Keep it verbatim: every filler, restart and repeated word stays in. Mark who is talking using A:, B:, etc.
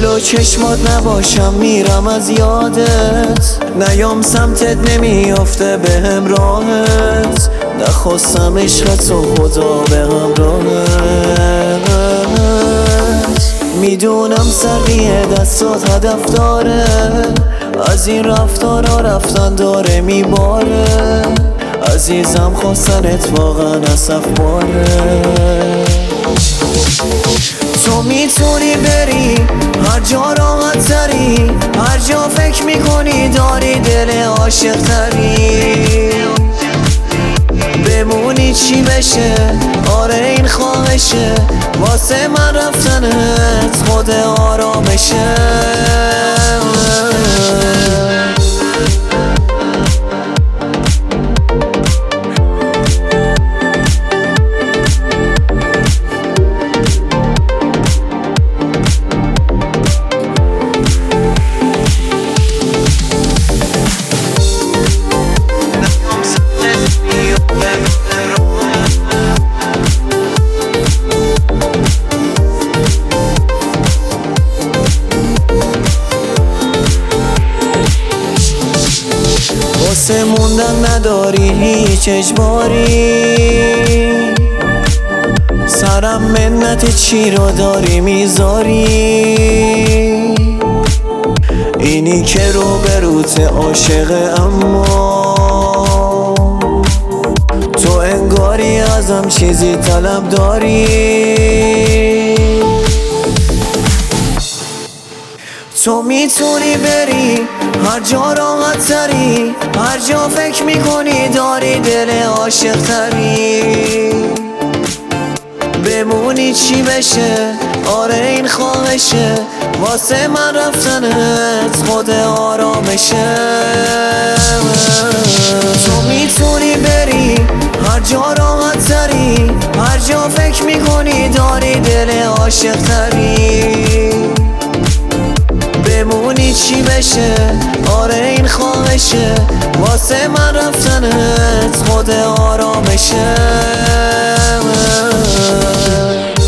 A: جلو چشمات نباشم میرم از یادت، نیام سمتت نمیافته به همراهت، نخواستم عشقت و خدا به همراهت. میدونم سردی دستات هدف داره، از این رفتارا رفتن داره میباره، عزیزم خواستنت واقعا اصف باره. تو میتونی بری هر جا راحت تری، هر جا فکر میکنی داری دل عاشق تری، بمونی چی بشه آره این خواهشه، واسه من رفتنت خود آرامشه. واسه موندن نداری هیچ اجباری، سرم منت چی رو داری میذاری، اینی که رو بروت عاشقه اما تو انگاری ازم چیزی طلب داری. تو میتونی بری هر جا راحت تری، هر جا فکر میکنی داری دل عاشق تری، بمونی چی بشه آره این خواهشه، واسه من رفتنت خود آرامشه. تو میتونی بری هر جا راحت تری، هر جا فکر میکنی داری دل عاشق تری، بمونی چی بشه آره این خواهشه، واسه من رفتنت خود آرامشه.